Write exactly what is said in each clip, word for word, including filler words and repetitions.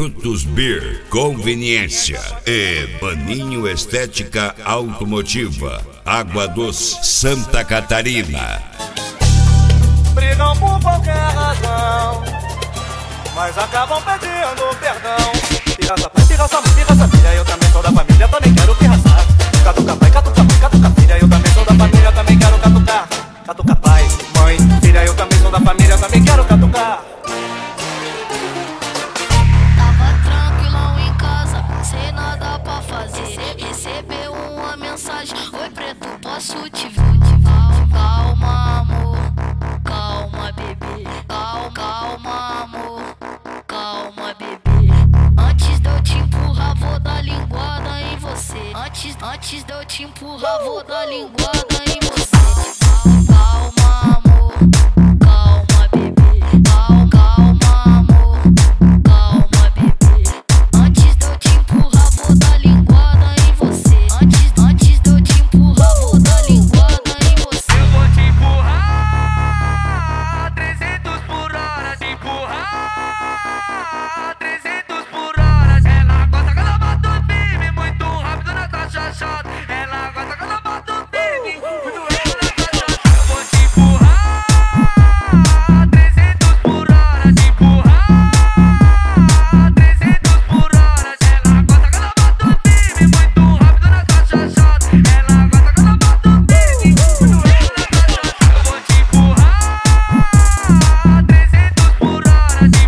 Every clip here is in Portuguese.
Brutus Beer, conveniência e Baninho Estética Automotiva, Água Doce, Santa Catarina. Brigam por qualquer razão, mas acabam pedindo perdão. Pirraça pai, pirraça mãe, pirraça filha, eu também sou da família, também quero pirraçar. Catuca pai, catuca mãe, catuca filha, eu também sou da família, também quero catucar. Catuca pai, mãe, filha, eu também sou da família, também quero catucar. Tava tranquilão em casa, sem nada pra fazer. Recebeu uma mensagem: oi preto, posso te ver? Calma amor, calma bebê. Calma, calma amor, calma bebê. Antes de eu te empurrar, vou dar linguada em você. Antes, antes de eu te empurrar, vou dar linguada em você. Calma amor, calma bebê. Calma, calma amor, calma bebê. Antes de eu te empurrar, vou dar linguada em você. Antes, antes de eu te empurrar, vou dar linguada em você. Eu vou te empurrar trezentos por hora, te empurrar trezentos por hora. Ela gosta quando eu bato firme, muito rápido na taxa chata. Ela gosta quando eu bato firme, muito rápido na taxa chata. Eu vou te empurrar trezentos por hora, te empurrar trezentos por hora. Ela gosta quando eu bato firme, muito rápido na taxa chata. Ela gosta quando eu bato firme, muito rápido na taxa chata. Eu vou te empurrar trezentos por hora, te empurrar trezentos por hora. Ela gosta quando eu bato firme, muito rápido na taxa chata. Ela gosta quando eu bato firme, muito rápido na taxa chata.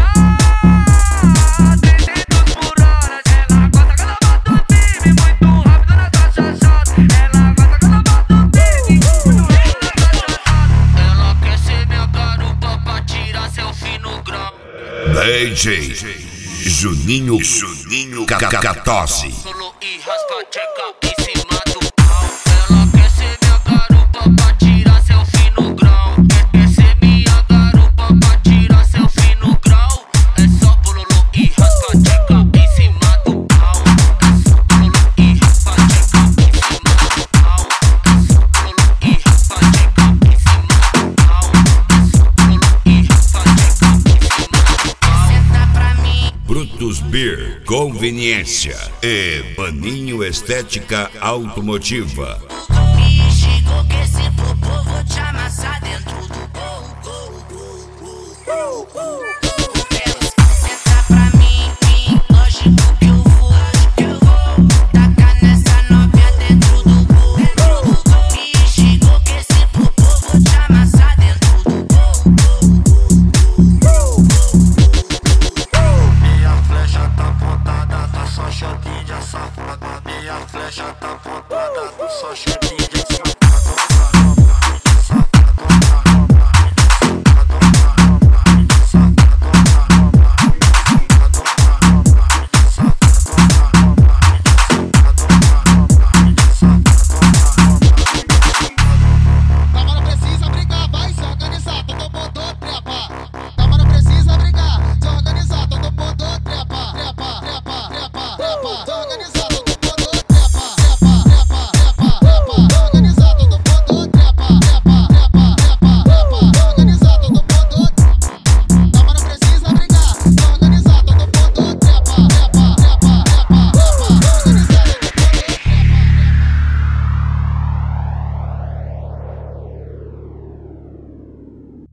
Ela quer ser minha garupa pra tirar selfie no grau. D J Juninho Juninho Cacatosse. Solo e raspa tcheca em cima do pau. Ela quer ser minha garupa pra tirar selfie no grau. Quer, quer ser minha garupa pra tirar selfie no grau. É só bololo e raspa tcheca em cima do pau. É só bololo e raspa tcheca em cima do pau. É só bololo e raspa tcheca em cima do pau. É só bololo e raspa tcheca em cima do pau. Senta pra mim. Brutus Beer, conveniência e Baninho Estética Automotiva. Me xingou que esse popô vou te amassar dentro do gol, gol, gol, gol, gol, gol.